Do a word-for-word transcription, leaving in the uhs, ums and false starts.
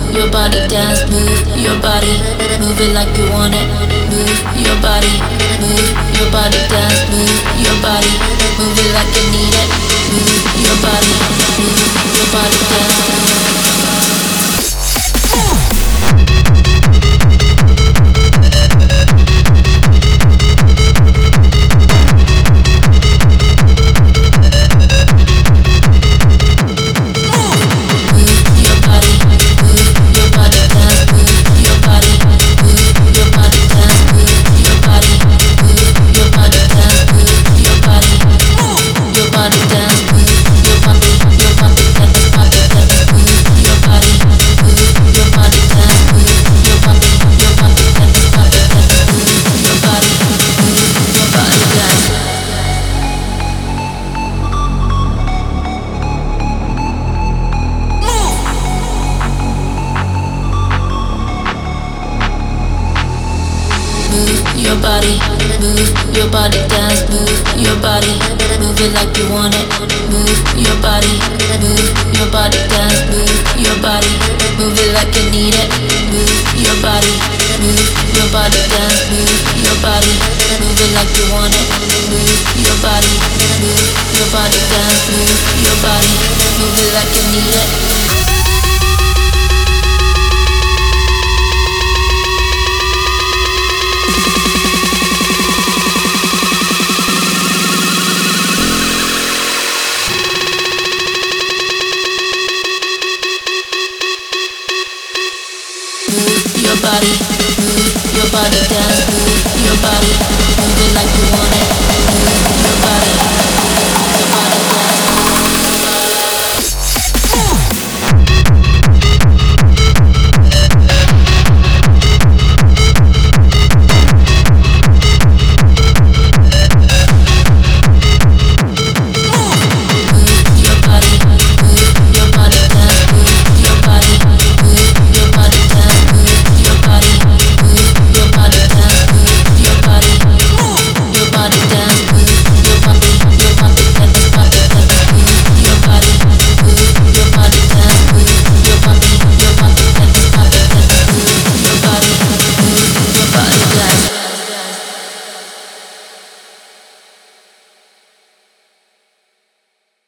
your body dance, move your body, move it like you want it. Move your body, move your body dance, move your body, move it like you need it. Move your body, move your body dance. Your body, move your body dance, move your body, move it like you want it. Move your body, move your body dance, move your body, move it like you need it. Move your body, move your body dance, move your body, move it like you want it. Move your body, move your body dance, move your body, move it like you need it.